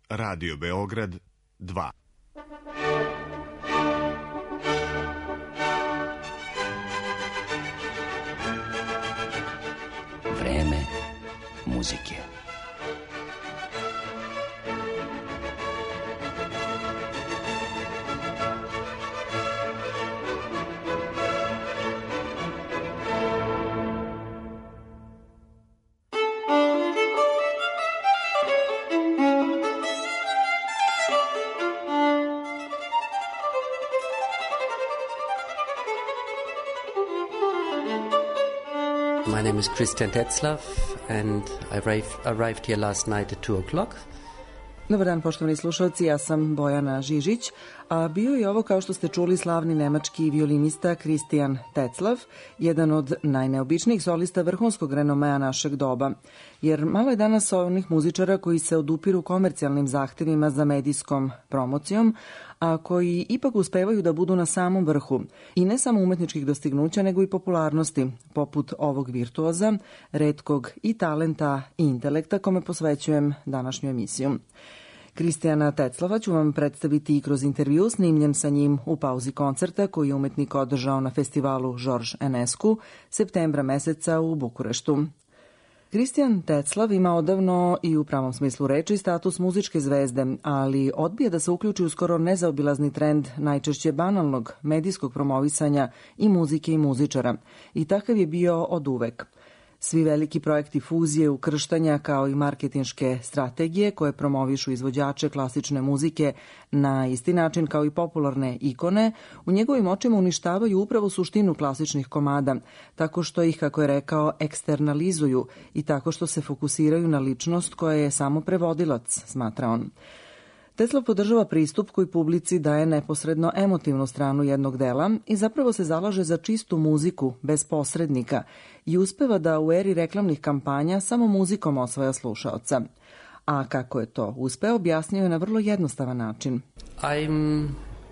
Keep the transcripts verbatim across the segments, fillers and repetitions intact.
Radio Beograd dva. Vreme muzike. My name is Christian Tetzlaff and I arrived, arrived here last night at two o'clock. Dobar dan, poštovani slušalci, ja sam Bojana Žižić, a bio je ovo, kao što ste čuli, slavni nemački violinista Christian Tetzlaff, jedan od najneobičnijih solista vrhunskog renomea našeg doba. Jer malo je danas onih muzičara koji se odupiru komercijalnim zahtevima za medijskom promocijom, a koji ipak uspevaju da budu na samom vrhu. I ne samo umetničkih dostignuća, nego i popularnosti, poput ovog virtuoza, retkog i talenta i intelekta, kome posvećujem današnju emisiju. Christiana Tetzlaffa ću vam predstaviti i kroz intervju snimljen sa njim u pauzi koncerta koji je umetnik održao na festivalu Georges Enescu septembra meseca u Bukureštu. Christian Tetzlaff ima odavno i u pravom smislu reči status muzičke zvezde, ali odbija da se uključi u skoro nezaobilazni trend najčešće banalnog medijskog promovisanja i muzike i muzičara. I takav je bio od uvek. Svi veliki projekti fuzije, ukrštanja kao i marketinške strategije koje promovišu izvođače klasične muzike na isti način kao i popularne ikone, u njegovim očima uništavaju upravo suštinu klasičnih komada, tako što ih, kako je rekao, eksternalizuju i tako što se fokusiraju na ličnost koja je samo prevodilac, smatra on. Tetzlaff podržava pristup koji publici daje neposredno emotivnu stranu jednog dela i zapravo se zalaže za čistu muziku, bez posrednika, i uspeva da u eri reklamnih kampanja samo muzikom osvaja slušaoca. A kako je to uspeo, objasnio je na vrlo jednostavan način. I'm,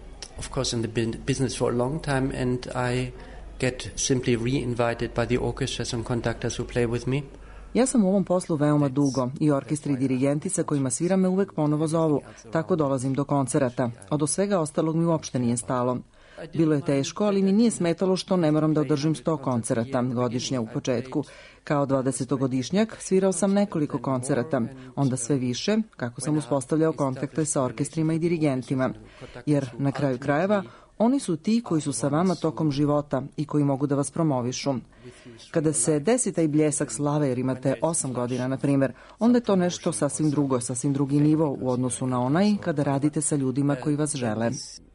of course, in the business for a long time and I get simply re-invited by the orchestras and conductors who play with me. Ja sam u ovom poslu veoma dugo i orkestri i dirigenti sa kojima sviram me uvek ponovo zovu, tako dolazim do koncerata. Od svega ostalog mi uopšte nije stalo. Bilo je teško, ali mi nije smetalo što ne moram da održim sto koncerata godišnje u početku. Kao dvadesetogodišnjak svirao sam nekoliko koncerata, onda sve više, kako sam uspostavljao kontakte sa orkestrima i dirigentima. Jer na kraju krajeva, oni su ti koji su sa vama tokom života i koji mogu da vas promovišu. Kada se desi taj bljesak slave jer imate osam godina, na primjer, onda je to nešto sasvim drugo, sasvim drugi nivo u odnosu na onaj kada radite sa ljudima koji vas žele.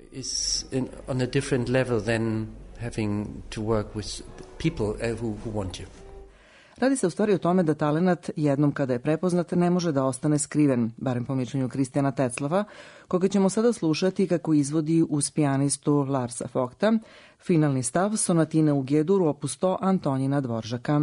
Is in, on a different level than having to work with people who, who want you. Radi se u stvari o tome da talenat jednom kada je prepoznat ne može da ostane skriven, barem po mišljenju Christiana Tetzlaffa, koga ćemo sada slušati kako izvodi uz pijanistu Larsa Vogta, finalni stav sonatine u G-dur opus sto Antonina Dvoržaka.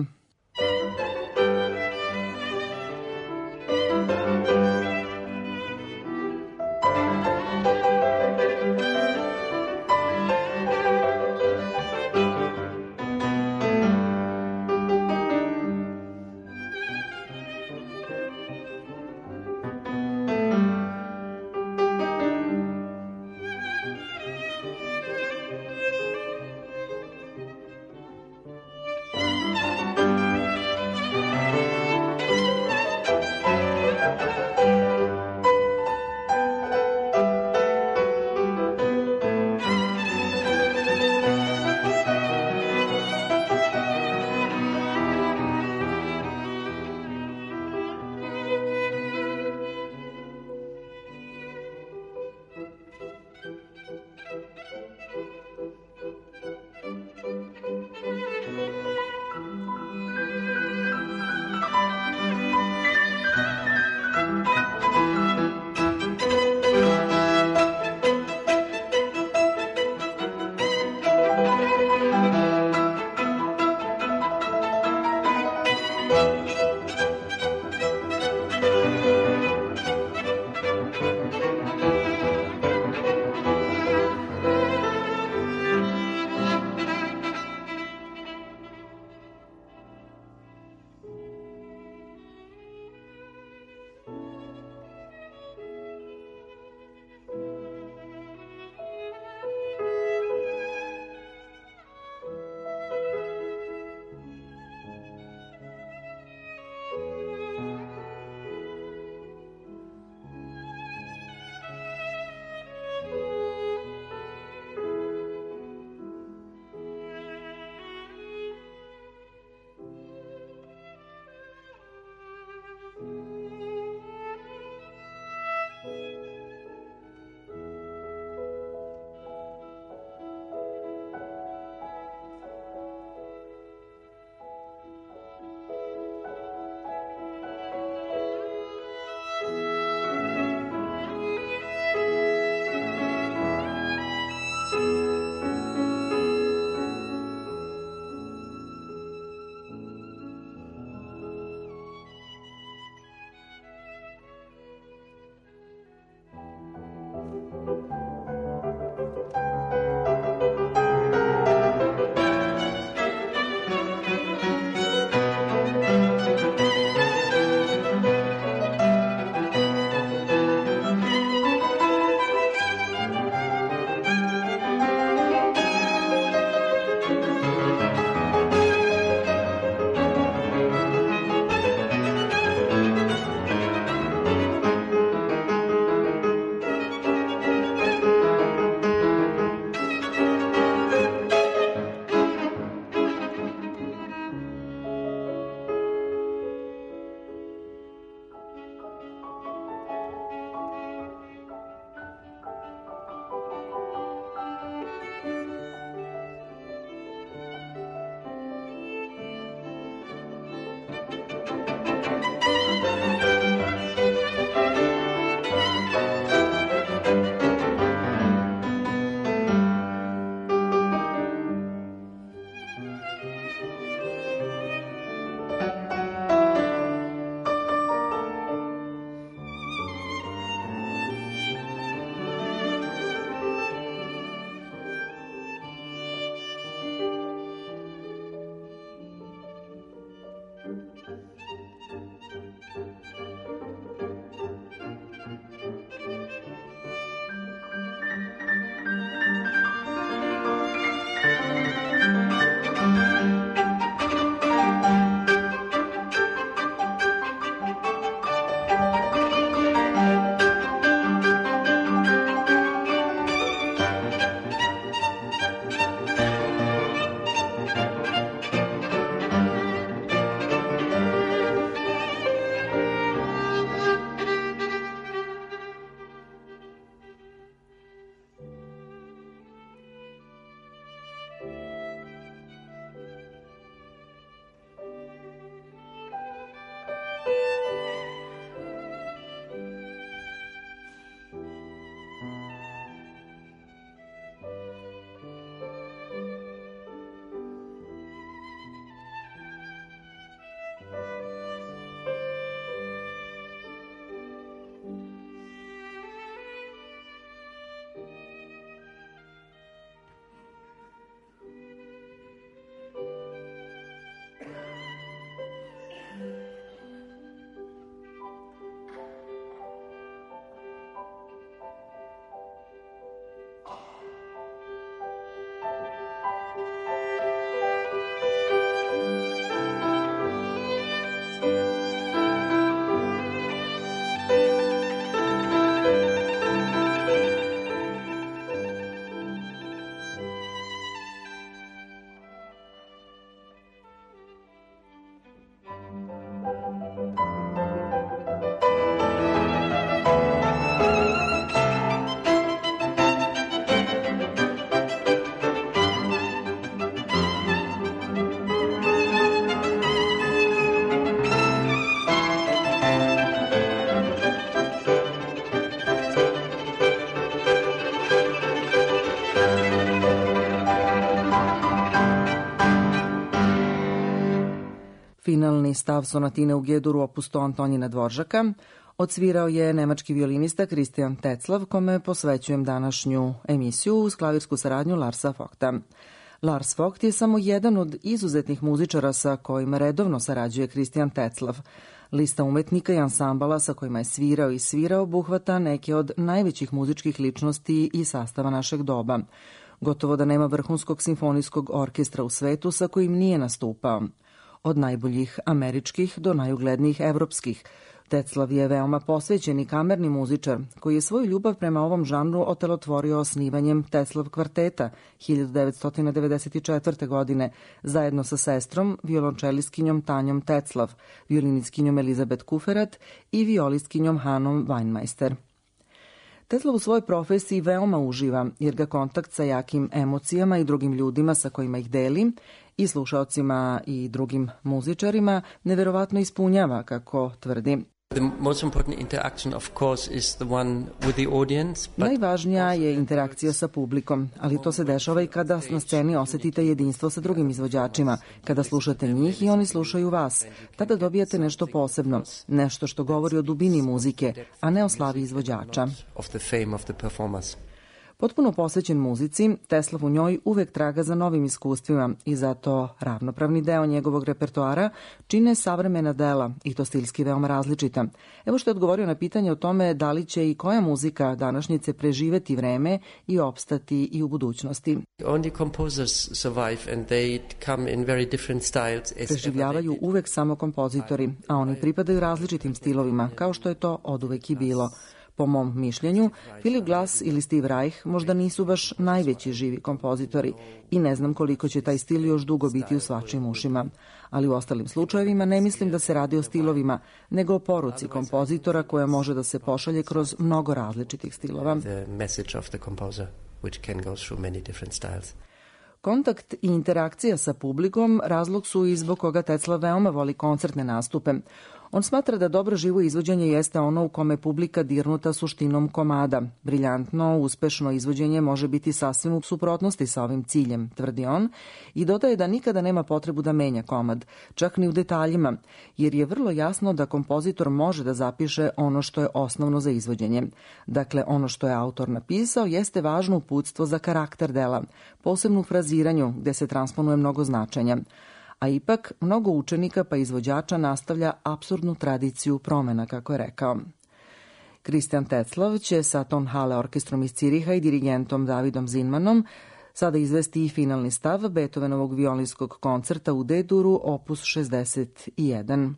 finalni stav sonatine u G-duru opustu Antonina Dvoržaka odsvirao je nemački violinista Christian Tetzlaff, kome posvećujem današnju emisiju uz klavirsku saradnju Larsa Vogta. Lars Vogt je samo jedan od izuzetnih muzičara sa kojima redovno sarađuje Christian Tetzlaff. Lista umetnika i ansambala sa kojima je svirao i svirao obuhvata neke od najvećih muzičkih ličnosti i sastava našeg doba. Gotovo da nema vrhunskog simfonijskog orkestra u svetu sa kojim nije nastupao. Od najboljih američkih do najuglednijih evropskih. Tetzlaff je veoma posvećen i kamerni muzičar, koji je svoju ljubav prema ovom žanru otelotvorio osnivanjem Tetzlaff kvarteta hiljadu devetsto devedeset četvrte. godine zajedno sa sestrom, violončelistkinjom Tanjom Tetzlaff, violinistkinjom Elizabeth Kuferat i violistkinjom Hanom Weinmeister. Tetzlaff u svojoj profesiji veoma uživa, jer ga kontakt sa jakim emocijama i drugim ljudima sa kojima ih deli i slušaocima i drugim muzičarima neverovatno ispunjava, kako tvrdi. The most important interaction, of course, is the one with the audience. But Najvažnija je interakcija sa publikom, ali to se dešava i kada na sceni osetite jedinstvo sa drugim izvođačima, kada slušate njih i oni slušaju vas. Tada dobijate nešto posebno, nešto što govori o dubini muzike, a ne o slavi izvođača. Of the fame of the performers. Potpuno posvećen muzici, Tetzlaff u njoj uvek traga za novim iskustvima i zato ravnopravni deo njegovog repertoara čine savremena dela i to stilski veoma različita. Evo što je odgovorio na pitanje o tome da li će i koja muzika današnjice preživeti vreme i opstati i u budućnosti. Only composers survive and they come in very different styles. Preživljavaju uvek samo kompozitori, a oni pripadaju različitim stilovima, kao što je to oduvek i bilo. Po mom mišljenju, Philip Glass ili Steve Reich možda nisu baš najveći živi kompozitori i ne znam koliko će taj stil još dugo biti u svačijim ušima. Ali u ostalim slučajevima ne mislim da se radi o stilovima, nego o poruci kompozitora koja može da se pošalje kroz mnogo različitih stilova. The message of the composer, which can go through many different styles. Kontakt i interakcija sa publikom razlog su i zbog koga Tetzlaff veoma voli koncertne nastupe. On smatra da dobro živo izvođenje jeste ono u kome publika dirnuta suštinom komada. Briljantno, uspešno izvođenje može biti sasvim u suprotnosti sa ovim ciljem, tvrdi on, i dodaje da nikada nema potrebu da menja komad, čak ni u detaljima, jer je vrlo jasno da kompozitor može da zapiše ono što je osnovno za izvođenje. Dakle, ono što je autor napisao jeste važno uputstvo za karakter dela, posebno u fraziranju gde se transponuje mnogo značenja. A ipak, mnogo učenika pa izvođača nastavlja apsurdnu tradiciju promena, kako je rekao. Christian Tetzlaff će sa Tonhalle orkestrom iz Ciriha i dirigentom Davidom Zinmanom sada izvesti i finalni stav Beethovenovog violinskog koncerta u D-duru opus šezdeset jedan.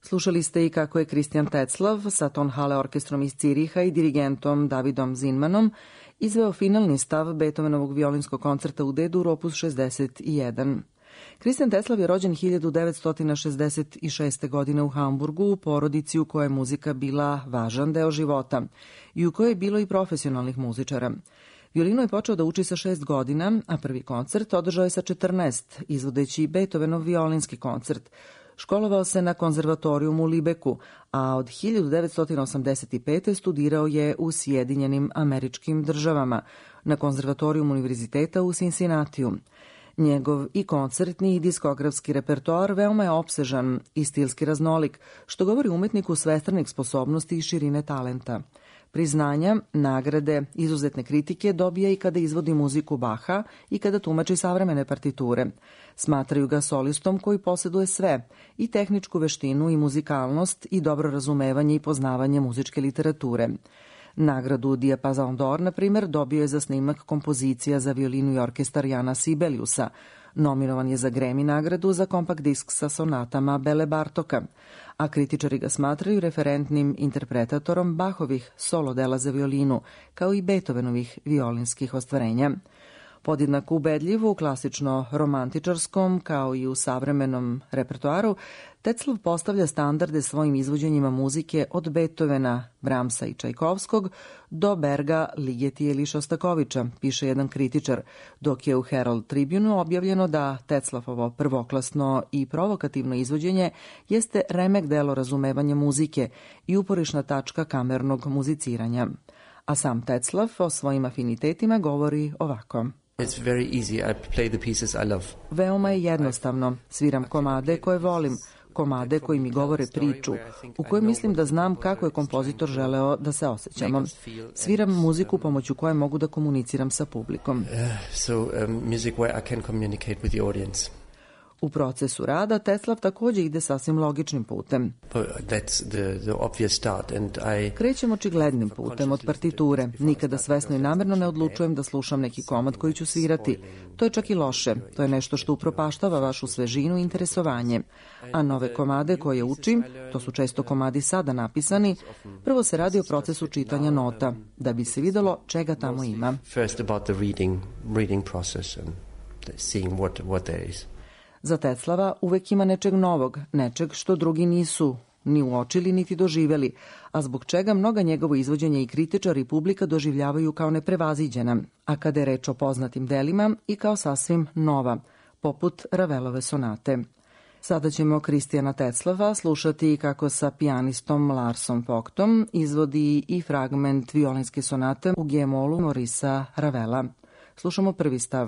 Slušali ste i kako je Kristijan Teclav sa Tonhalle orkestrom iz Ciriha i dirigentom Davidom Zinmanom izveo finalni stav Beethovenovog violinskog koncerta u D-dur opus šezdeset jedan. Kristijan Teclav je rođen hiljadu devetsto šezdeset šeste. godine u Hamburgu u porodici u kojoj je muzika bila važan deo života i u kojoj je bilo i profesionalnih muzičara. Violinu je počeo da uči sa šest godina, a prvi koncert održao je sa četrnaest, izvodeći Beethovenov violinski koncert. Školovao se na konzervatorijumu u Libeku, a od hiljadu devetsto osamdeset pete. studirao je u Sjedinjenim Američkim Državama na konzervatorijumu univerziteta u Cincinnatiju. Njegov i koncertni i diskografski repertoar veoma je opsežan i stilski raznolik, što govori umetniku svestranih sposobnosti i širine talenta. Priznanja, nagrade, izuzetne kritike dobija i kada izvodi muziku Baha i kada tumači savremene partiture. Smatraju ga solistom koji posjeduje sve, i tehničku veštinu i muzikalnost i dobro razumevanje i poznavanje muzičke literature. Nagradu Diapason d'Or, na primjer, dobio je za snimak kompozicija za violinu i orkestar Jana Sibeliusa. Nominovan je za Grammy nagradu za kompakt disk sa sonatama Bele Bartoka, a kritičari ga smatraju referentnim interpretatorom Bachovih solo dela za violinu, kao i Beethovenovih violinskih ostvarenja. Podjednako ubedljivo u klasično romantičarskom, kao i u savremenom repertoaru, Teclav postavlja standarde svojim izvođenjima muzike od Beethovena, Brahmsa i Čajkovskog do Berga, Ligetije ili Šostakoviča, piše jedan kritičar, dok je u Herald Tribune objavljeno da Teclavovo prvoklasno i provokativno izvođenje jeste remek delo razumevanja muzike i uporišna tačka kamernog muziciranja. A sam Teclav o svojim afinitetima govori ovako. It's very easy. I play the pieces I love. Veoma je jednostavno. Sviram komade koje volim, komade koji mi govore priču, u kojoj mislim da znam kako je kompozitor želeo da se osjećamo. Sviram muziku pomoću koje mogu da komuniciram sa publikom. Uh, so um, music where I can communicate with the audience. U procesu rada Teclav takođe ide sasvim logičnim putem. That's the, the obvious start and I... Krećem očiglednim putem od partiture. Nikada svesno i namerno ne odlučujem da slušam neki komad koji ću svirati. To je čak i loše. To je nešto što upropaštava vašu svežinu i interesovanje. A nove komade koje učim, to su često komadi sada napisani, prvo se radi o procesu čitanja nota, da bi se videlo čega tamo ima. First about the reading, reading process and seeing what, what there is. Za Teclava uvek ima nečeg novog, nečeg što drugi nisu ni uočili niti doživeli, a zbog čega mnoga njegovo izvođenja i kritičari i publika doživljavaju kao neprevaziđena, a kada je reč o poznatim delima i kao sasvim nova, poput Ravelove sonate. Sada ćemo Kristijana Teclava slušati kako sa pijanistom Larsom Vogtom izvodi i fragment violinske sonate u G-molu Maurice'a Ravela. Slušamo prvi stav.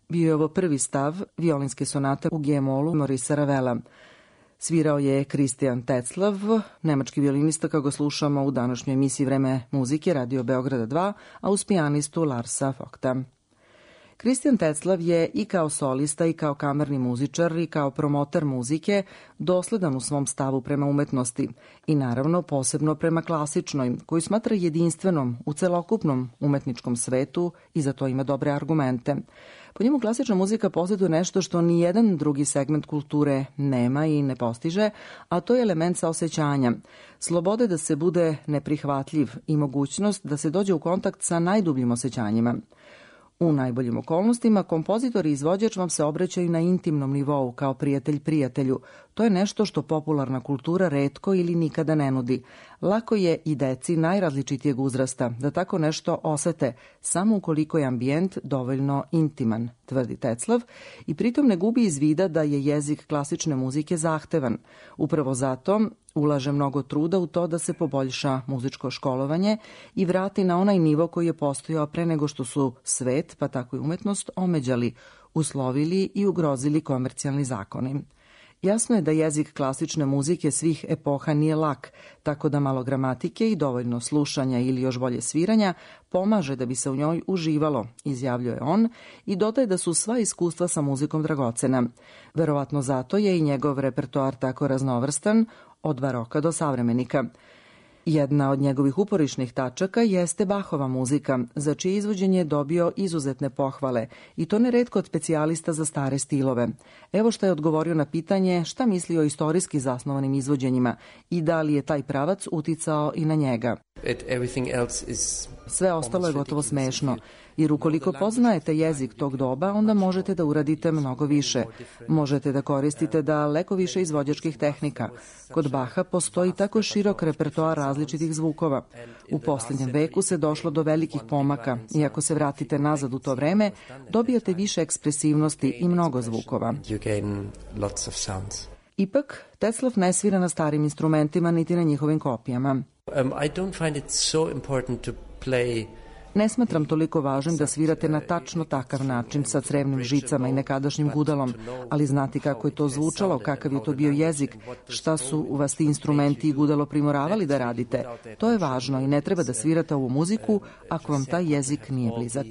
Bio je ovo prvi stav violinske sonate u G-molu Maurice Ravela. Svirao je Christian Tetzlaff, nemački violinista kako ga slušamo u današnjoj emisiji Vreme muzike Radio Beograda dva, a uz pijanistu Larsa Vogta. Christian Tetzlaff je i kao solista i kao kamerni muzičar i kao promoter muzike dosledan u svom stavu prema umetnosti i naravno posebno prema klasičnoj, koju smatra jedinstvenom u celokupnom umetničkom svetu i za to ima dobre argumente. Po njemu klasična muzika posjeduje nešto što ni jedan drugi segment kulture nema i ne postiže, a to je element saosećanja, slobode da se bude neprihvatljiv i mogućnost da se dođe u kontakt sa najdubljim osjećanjima. U najboljim okolnostima kompozitor i izvođač vam se obraćaju na intimnom nivou kao prijatelj prijatelju. To je nešto što popularna kultura retko ili nikada ne nudi. Lako je i deci najrazličitijeg uzrasta da tako nešto osete, samo ukoliko je ambijent dovoljno intiman, tvrdi Tetzlaff, i pritom ne gubi iz vida da je jezik klasične muzike zahtevan. Upravo zato ulaže mnogo truda u to da se poboljša muzičko školovanje i vrati na onaj nivo koji je postojao pre nego što su svet, pa tako i umetnost, omeđali, uslovili i ugrozili komercijalni zakoni. Jasno je da jezik klasične muzike svih epoha nije lak, tako da malo gramatike i dovoljno slušanja ili još bolje sviranja pomaže da bi se u njoj uživalo, izjavljuje on, i dodaje da su sva iskustva sa muzikom dragocena. Verovatno zato je i njegov repertoar tako raznovrstan, od baroka do savremenika. Jedna od njegovih uporišnih tačaka jeste Bachova muzika, za čije izvođenje je dobio izuzetne pohvale, i to neretko od specijalista za stare stilove. Evo šta je odgovorio na pitanje šta misli o istorijski zasnovanim izvođenjima i da li je taj pravac uticao i na njega. Sve ostalo je gotovo smešno, jer ukoliko poznajete jezik tog doba, onda možete da uradite mnogo više. Možete da koristite daleko više izvođačkih tehnika. Kod Bacha postoji tako širok repertoar različitih zvukova. U posljednjem veku se došlo do velikih pomaka i ako se vratite nazad u to vreme, dobijate više ekspresivnosti i mnogo zvukova. Ipak, Tetzlaff ne svira na starim instrumentima niti na njihovim kopijama. Um, I don't find it so important to play. Ne smatram toliko važnim da svirate na tačno takav način sa crevnim žicama i nekadašnjim gudalom, ali znati kako je to zvučalo, kakav je to bio jezik, šta su vas ti instrumenti i gudalo primoravali da radite. To je važno i ne treba da svirate ovu muziku ako vam taj jezik nije blizak.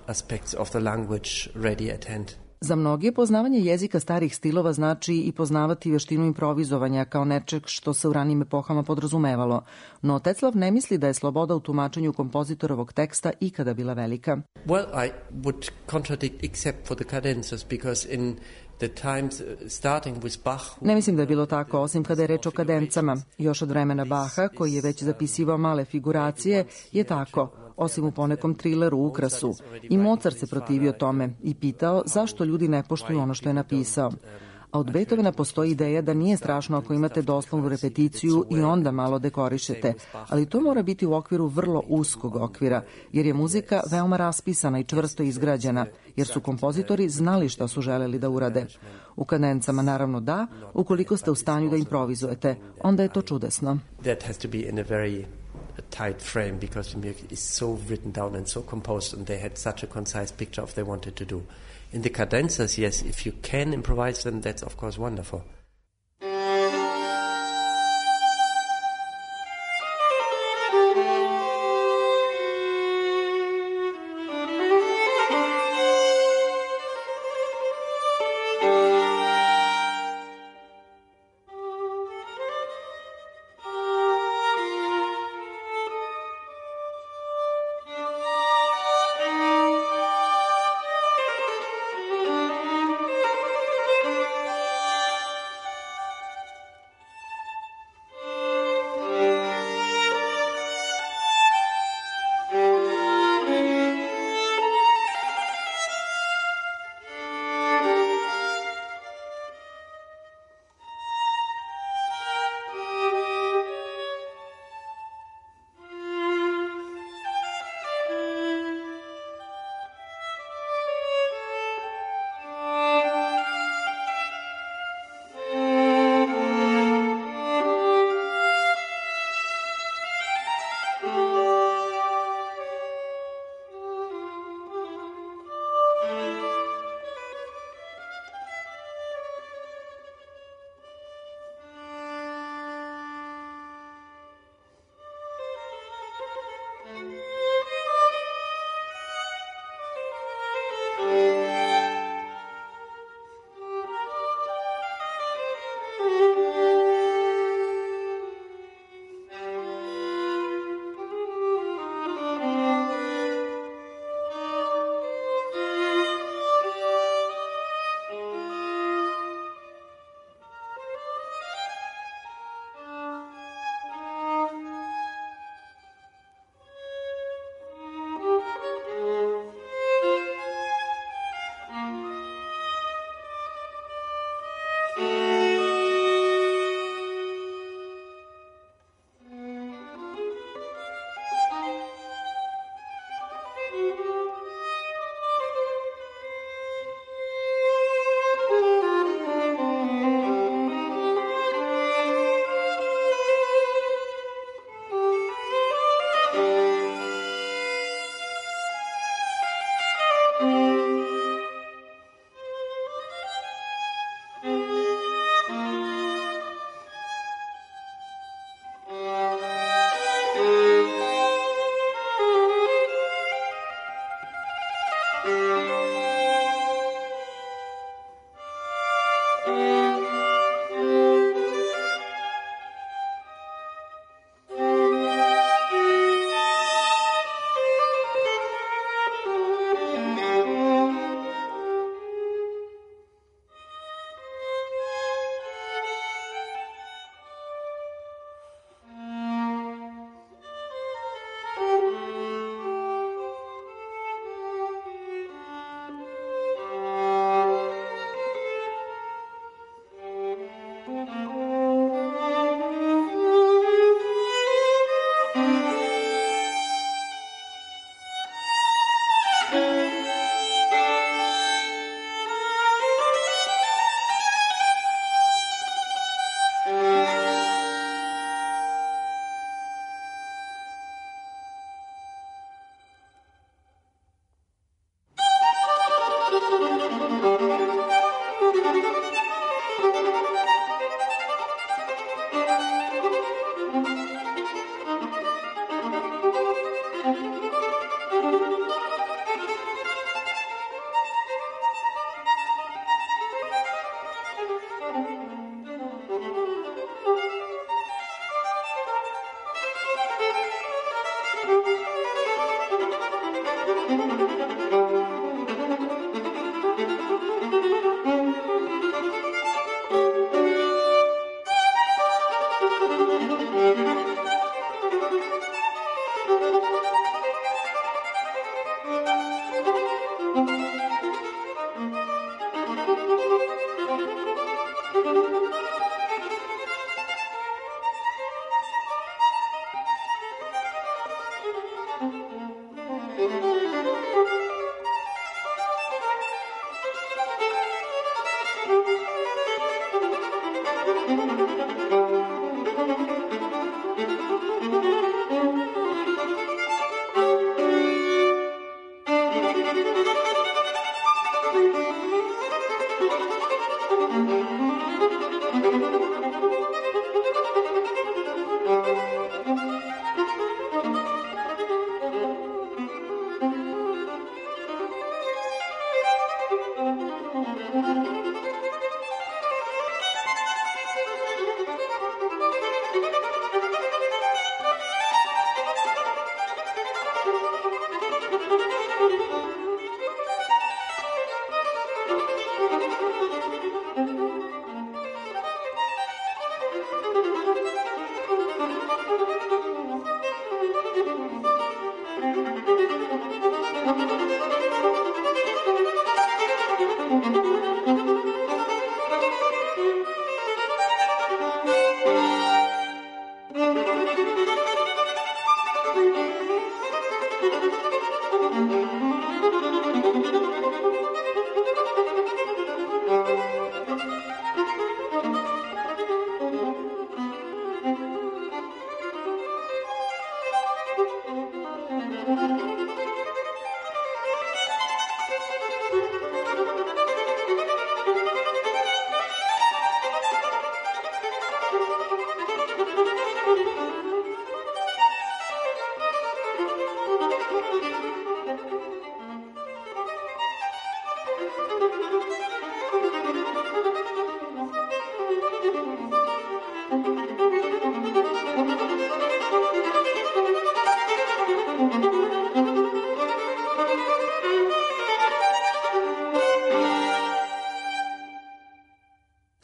Za mnoge poznavanje jezika starih stilova znači i poznavati veštinu improvizovanja kao nečeg što se u ranijim epohama podrazumevalo. No Tetzlaff ne misli da je sloboda u tumačenju kompozitorovog teksta ikada bila velika. Well, I would contradict except for the cadenzas because in the times starting with Bach. Ne mislim da je bilo tako, osim kada je reč o kadencama. Još od vremena Bacha, koji je već zapisivao male figuracije, je tako, osim u ponekom trileru Ukrasu. I Mozart se protivio tome i pitao zašto ljudi ne poštuju ono što je napisao. A od Beethovena postoji ideja da nije strašno ako imate doslovnu repeticiju i onda malo dekorišete, ali to mora biti u okviru vrlo uskog okvira, jer je muzika veoma raspisana i čvrsto izgrađena, jer su kompozitori znali šta su želeli da urade. U kadencama naravno da, ukoliko ste u stanju da improvizujete, onda je to čudesno. That has to be in a very tight frame because the music is so written down and so composed and they had such a concise picture of they wanted to do. In the cadenzas, yes, if you can improvise them, that's of course wonderful.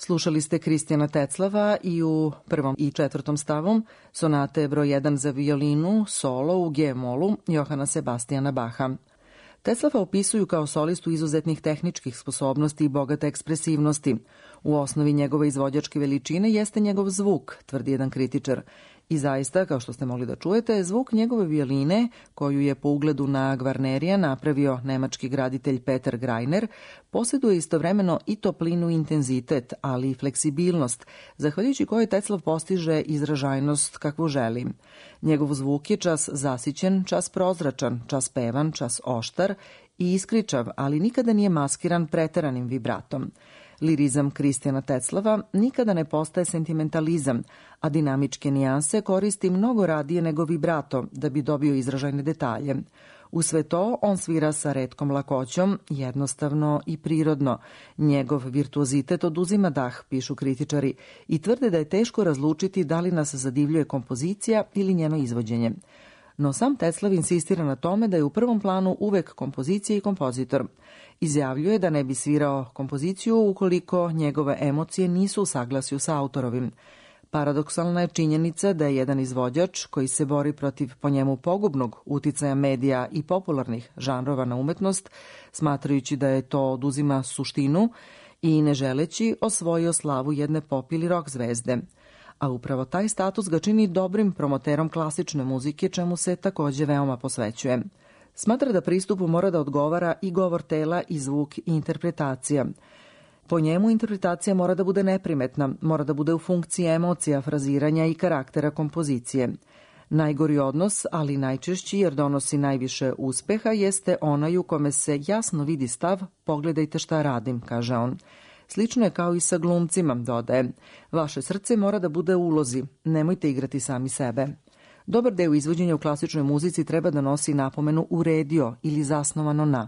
Slušali ste Kristijana Teclava i u prvom i četvrtom stavu sonate broj jedan za violinu, solo u G-molu Johana Sebastijana Baha. Teclava opisuju kao solistu izuzetnih tehničkih sposobnosti i bogate ekspresivnosti. U osnovi njegove izvođačke veličine jeste njegov zvuk, tvrdi jedan kritičar. I zaista, kao što ste mogli da čujete, zvuk njegove violine, koju je po ugledu na Gvarnerija napravio nemački graditelj Peter Greiner, posjeduje istovremeno i toplinu i intenzitet, ali i fleksibilnost, zahvaljujući kojoj Teclav postiže izražajnost kakvu želi. Njegov zvuk je čas zasićen, čas prozračan, čas pevan, čas oštar i iskričav, ali nikada nije maskiran preteranim vibratom. Lirizam Kristijana Teclava nikada ne postaje sentimentalizam, a dinamičke nijanse koristi mnogo radije nego vibrato da bi dobio izražajne detalje. U sve to on svira sa retkom lakoćom, jednostavno i prirodno. Njegov virtuozitet oduzima dah, pišu kritičari, i tvrde da je teško razlučiti da li nas zadivljuje kompozicija ili njeno izvođenje. No sam Teclav insistira na tome da je u prvom planu uvek kompozicija i kompozitor. Izjavljuje da ne bi svirao kompoziciju ukoliko njegove emocije nisu u saglasju sa autorovim. Paradoksalna je činjenica da je jedan izvođač koji se bori protiv po njemu pogubnog uticaja medija i popularnih žanrova na umetnost, smatrajući da je to oduzima suštinu i ne želeći osvojio slavu jedne pop ili rock zvezde. A upravo taj status ga čini dobrim promoterom klasične muzike, čemu se takođe veoma posvećuje. Smatra da pristupu mora da odgovara i govor tela i zvuk i interpretacija. Po njemu interpretacija mora da bude neprimetna, mora da bude u funkciji emocija, fraziranja i karaktera kompozicije. Najgori odnos, ali najčešći jer donosi najviše uspeha, jeste onaj u kome se jasno vidi stav "pogledajte šta radim", kaže on. Slično je kao i sa glumcima, dodaje. Vaše srce mora da bude u ulozi, nemojte igrati sami sebe. Dobar deo izvođenja u klasičnoj muzici treba da nosi napomenu uredio ili zasnovano na.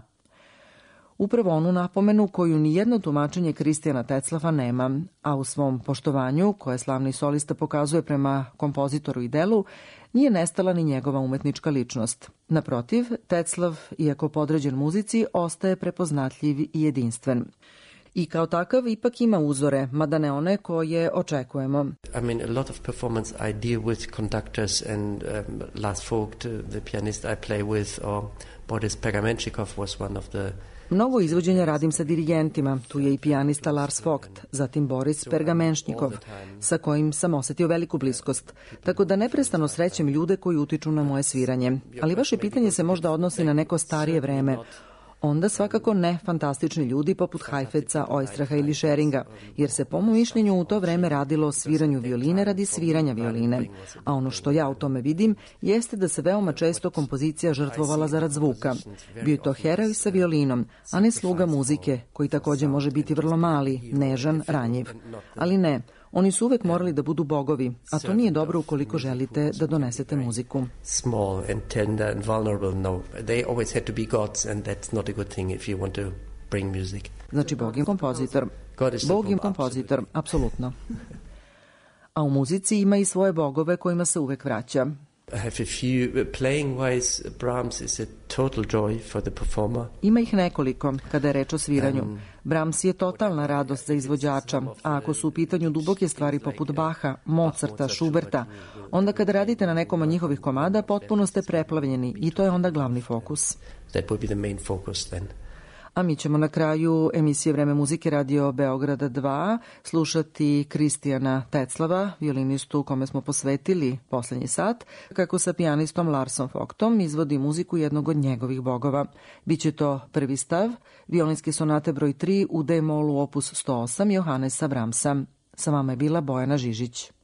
Upravo onu napomenu koju nijedno tumačenje Kristijana Teclava nema, a u svom poštovanju, koje slavni solista pokazuje prema kompozitoru i delu, nije nestala ni njegova umetnička ličnost. Naprotiv, Teclav, iako podređen muzici, ostaje prepoznatljiv i jedinstven. I kao takav ipak ima uzore, mada ne one koje očekujemo. I mean, a lot of performance I deal with conductors and um, Lars Vogt, the pianist I play with, or Boris Pergamenchikov was one of the... Mnogo izvođenja radim sa dirigentima, tu je i pijanista Lars Vogt, zatim Boris Pergamenchikov, sa kojim sam osetio veliku bliskost, tako da neprestano srećem ljude koji utiču na moje sviranje. Ali vaše pitanje se možda odnosi na neko starije vreme. Onda svakako ne fantastični ljudi poput Heifetza, Oistraha ili Scheringa, jer se po mom mišljenju u to vreme radilo o sviranju violine radi sviranja violine. A ono što ja u tome vidim jeste da se veoma često kompozicija žrtvovala zarad zvuka. Bio je to heroj sa violinom, a ne sluga muzike, koji takođe može biti vrlo mali, nežan, ranjiv. Ali ne, oni su uvek morali da budu bogovi, a to nije dobro ukoliko želite da donesete muziku. Small and tender and vulnerable, no. They always had to be gods and that's not a good thing if you want to bring music. Znači, Bog je kompozitor. Bog je kompozitor, apsolutno. A u muzici ima i svoje bogove kojima se uvek vraća. I have a few. Playing wise, Brahms is a total joy for the performer. Ima ih nekoliko kada je reč o sviranju. Brahms je totalna radost za izvođača, a ako su u pitanju duboke stvari poput Baha, Mozarta, Schuberta, onda kada radite na nekom od njihovih komada, potpuno ste preplavljeni i to je onda glavni fokus. That will be the main focus then. A mi ćemo na kraju emisije Vreme muzike Radio Beograda dva slušati Kristijana Teclava, violinistu kome smo posvetili poslednji sat, kako sa pijanistom Larsom Vogtom izvodi muziku jednog od njegovih bogova. Biće to prvi stav, violinske sonate broj tri u D-molu opus sto osam Johannesa Brahmsa. Sa vama je bila Bojana Žižić.